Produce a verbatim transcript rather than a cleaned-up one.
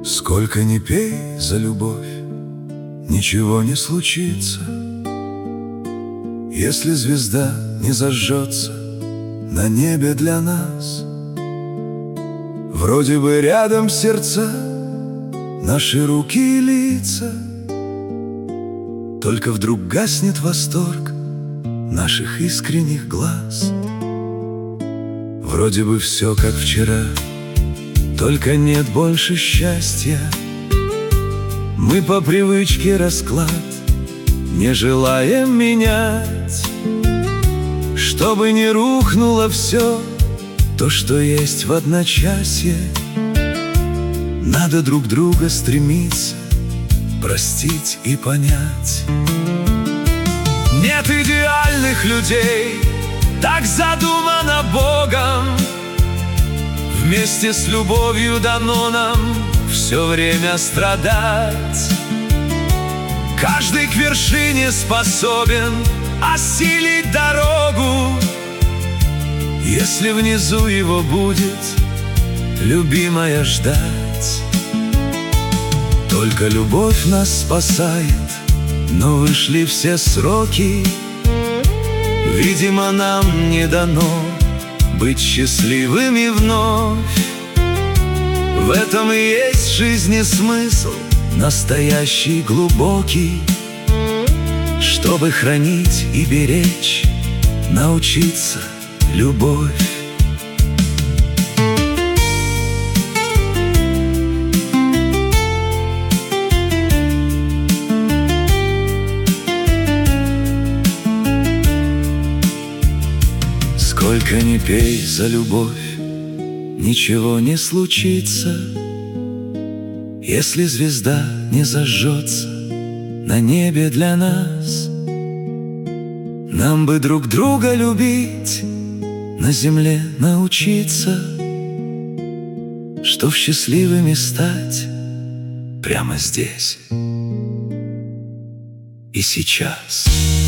Сколько ни пей за любовь, ничего не случится, если звезда не зажжется на небе для нас. Вроде бы рядом сердца, наши руки и лица, только вдруг гаснет восторг наших искренних глаз. Вроде бы все как вчера, только нет больше счастья. Мы по привычке расклад не желаем менять, чтобы не рухнуло все то, что есть в одночасье. Надо друг друга стремиться простить и понять. Нет идеальных людей, так задумано Богом. Вместе с любовью дано нам все время страдать. Каждый к вершине способен осилить дорогу, если внизу его будет любимая ждать. Только любовь нас спасает, но вышли все сроки. Видимо, нам не дано быть счастливыми вновь. В этом и есть жизни смысл, настоящий, глубокий, чтобы хранить и беречь, научиться любовь. Сколько ни пей за любовь, ничего не случится, если звезда не зажжется на небе для нас. Нам бы друг друга любить, на земле научиться, чтоб счастливыми стать прямо здесь и сейчас.